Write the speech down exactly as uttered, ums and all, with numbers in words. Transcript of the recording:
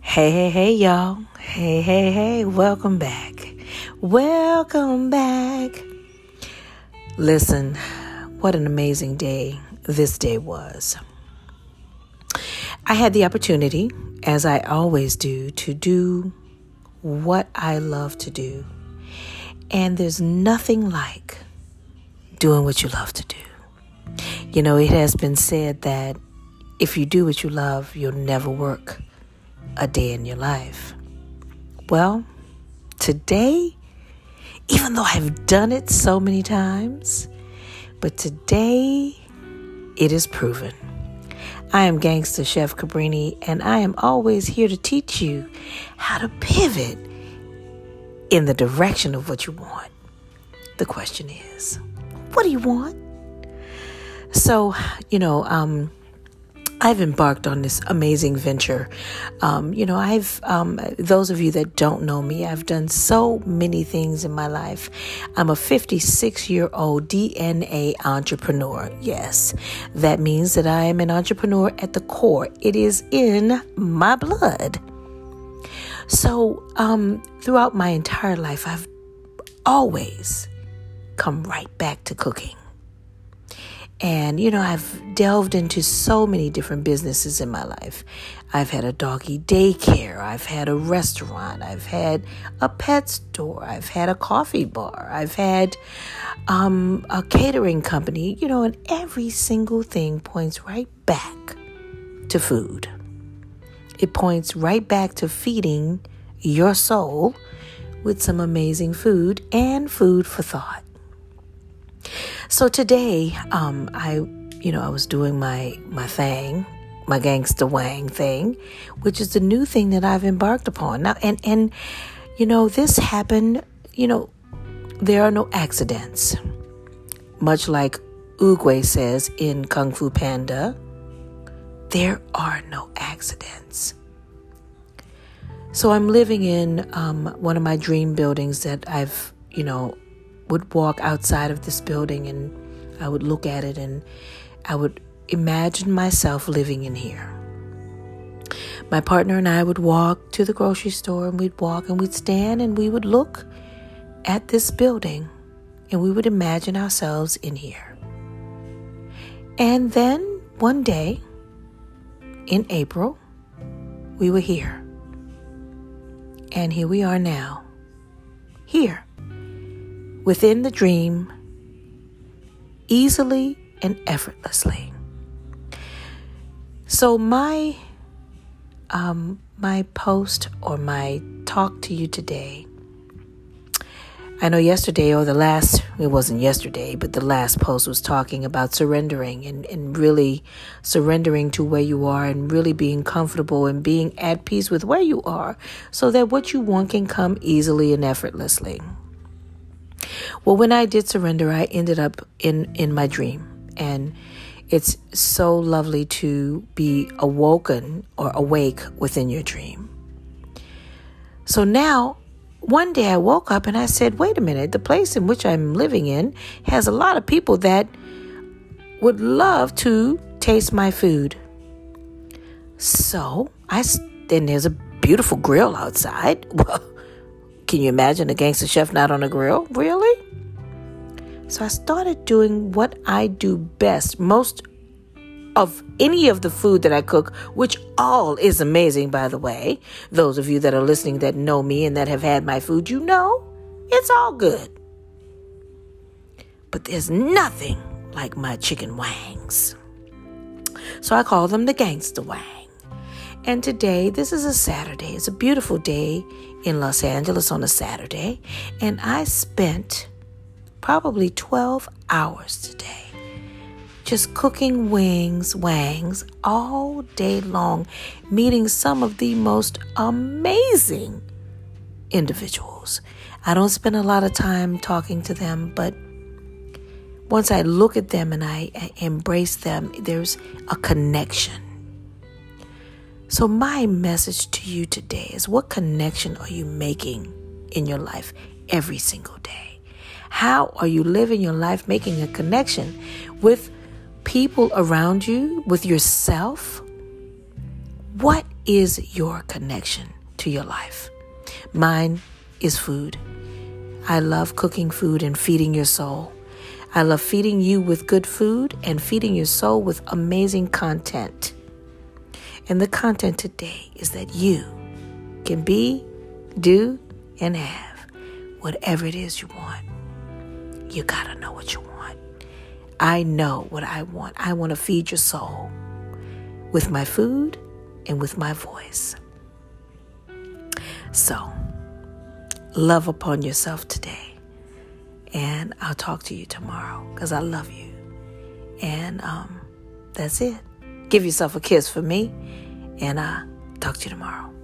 Hey, hey, hey, y'all. Hey, hey, hey, welcome back. Welcome back. Listen, what an amazing day this day was. I had the opportunity, as I always do, to do what I love to do. And there's nothing like doing what you love to do. You know, it has been said that if you do what you love, you'll never work a day in your life. Well, today, even though I've done it so many times, but today it is proven. I am Gangster Chef Cabrini, and I am always here to teach you how to pivot in the direction of what you want. The question is, what do you want? So, you know, um, I've embarked on this amazing venture. Um, you know, I've, um, those of you that don't know me, I've done so many things in my life. I'm a fifty-six-year-old D N A entrepreneur. Yes, that means that I am an entrepreneur at the core. It is in my blood. So, um, throughout my entire life, I've always come right back to cooking. And, you know, I've delved into so many different businesses in my life. I've had a doggy daycare. I've had a restaurant. I've had a pet store. I've had a coffee bar. I've had um, a catering company, you know, and every single thing points right back to food. It points right back to feeding your soul with some amazing food and food for thought. So today, um, I, you know, I was doing my, my thing, my gangster wang thing, which is the new thing that I've embarked upon. Now, and, and, you know, this happened, you know, there are no accidents. Much like Oogway says in Kung Fu Panda, there are no accidents. So I'm living in um, one of my dream buildings that I've, you know, would walk outside of this building and I would look at it and I would imagine myself living in here. My partner and I would walk to the grocery store and we'd walk and we'd stand and we would look at this building and we would imagine ourselves in here. And then one day in April, we were here. And here we are now, here. Within the dream, easily and effortlessly. So my um, my post or my talk to you today, I know yesterday or the last, it wasn't yesterday, but the last post was talking about surrendering and, and really surrendering to where you are and really being comfortable and being at peace with where you are so that what you want can come easily and effortlessly. Well, when I did surrender, I ended up in, in my dream. And it's so lovely to be awoken or awake within your dream. So now, one day I woke up and I said, wait a minute, the place in which I'm living in has a lot of people that would love to taste my food. So, I then there's a beautiful grill outside. Well, can you imagine a gangster chef not on a grill? Really? So I started doing what I do best. Most of any of the food that I cook, which all is amazing, by the way. Those of you that are listening that know me and that have had my food, you know, it's all good. But there's nothing like my chicken wangs. So I call them the gangster wang. And today, this is a Saturday. It's a beautiful day in Los Angeles on a Saturday. And I spent probably twelve hours today just cooking wings, wangs all day long, meeting some of the most amazing individuals. I don't spend a lot of time talking to them, but once I look at them and I, I embrace them, there's a connection. So my message to you today is, what connection are you making in your life every single day? How are you living your life making a connection with people around you, with yourself? What is your connection to your life? Mine is food. I love cooking food and feeding your soul. I love feeding you with good food and feeding your soul with amazing content. And the content today is that you can be, do, and have whatever it is you want. You gotta know what you want. I know what I want. I want to feed your soul with my food and with my voice. So, love upon yourself today. And I'll talk to you tomorrow because I love you. And um, that's it. Give yourself a kiss for me. And I'll talk to you tomorrow.